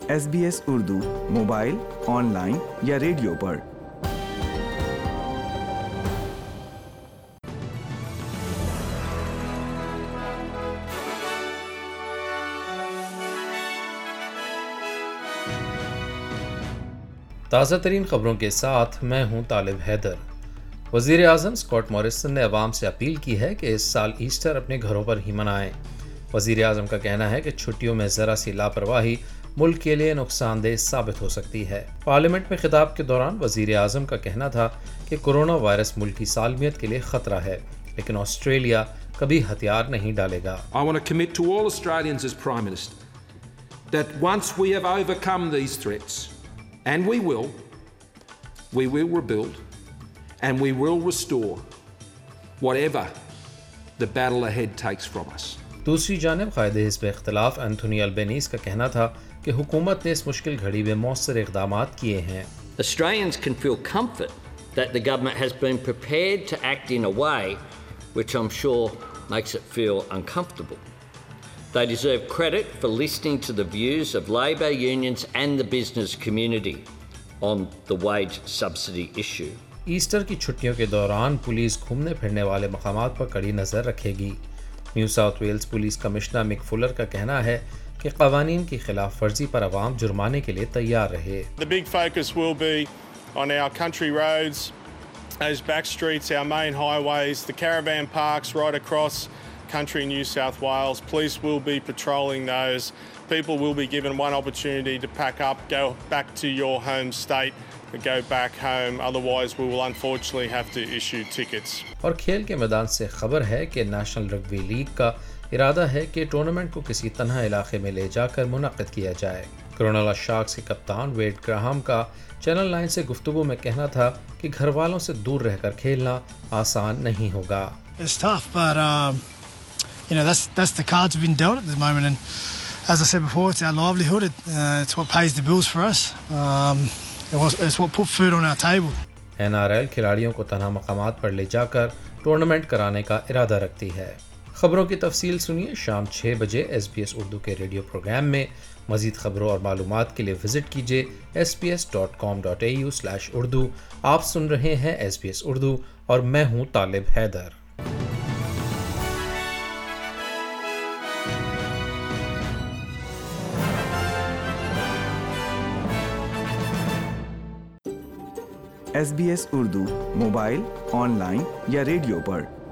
SBS Urdu mobile, online یا radio پر۔ تازہ ترین خبروں کے ساتھ میں ہوں طالب حیدر۔ وزیر اعظم اسکاٹ موریسن نے عوام سے اپیل کی ہے کہ اس سال ایسٹر اپنے گھروں پر ہی منائیں۔ وزیر اعظم کا کہنا ہے کہ چھٹیوں میں ذرا سی لاپرواہی ملک کے لیے نقصان دہ ثابت ہو سکتی ہے۔ پارلیمنٹ میں خطاب کے دوران وزیر اعظم کا کہنا تھا کہ کورونا وائرس ملک کی سالمیت کے لیے خطرہ ہے، لیکن آسٹریلیا کبھی ہتھیار نہیں ڈالے گا۔ I want to commit to all Australians as Prime Minister that once we have overcome these threats, and we will rebuild and we will restore whatever the battle ahead takes from us. دوسری جانب قائد حزب اختلاف Anthony البینیز کا کہنا تھا کہ حکومت نے اس مشکل گھڑی میں مؤثر اقدامات کیے ہیں۔ Australians can feel comfort that the government has been prepared to act in a way which I'm sure makes it feel uncomfortable. They deserve credit for listening to the views of Labor unions and the business community on the wage subsidy issue. Easter کی چھٹیوں کے دوران police گھومنے پھرنے والے مقامات پر کڑی نظر رکھے گی۔ New South Wales police commissioner Mick Fuller کا کہنا ہے کہ قوانین کی خلاف ورزی پر عوام جرمانے کے لیے تیار رہے۔ The big focus will be on our country roads, those back streets, our main highways, the caravan parks right across country New South Wales. Police will be patrolling those. People will be given one opportunity to pack up, go back to your home state, go back home. Otherwise we will unfortunately have to issue tickets. اور کھیل کے میدان سے خبر ہے کہ national rugby league کا ارادہ ہے کہ ٹورنامنٹ کو کسی تنہا علاقے میں لے جا کر منعقد کیا جائے۔ کرونالا شارکس کے کپتان ویڈ گراہم کا چینل 9 سے گفتگو میں کہنا تھا کہ گھر والوں سے دور رہ کر کھیلنا آسان نہیں ہوگا۔ It's tough, but that's the cards we've been dealt at the moment, and as I said before, it's our livelihood. It's what pays the bills for us. It's what put food on our table. NRL کھلاڑیوں کو تنہا مقامات پر لے جا کر tournament کرانے کا ارادہ رکھتی ہے۔ خبروں کی تفصیل سنیے شام 6 بجے SBS اردو کے ریڈیو پروگرام میں۔ مزید خبروں اور معلومات کے لیے وزٹ کیجیے sbs.com.au/urdu۔ آپ سن رہے ہیں SBS اردو اور میں ہوں Talib Haider. SBS Urdu mobile, online یا ریڈیو پر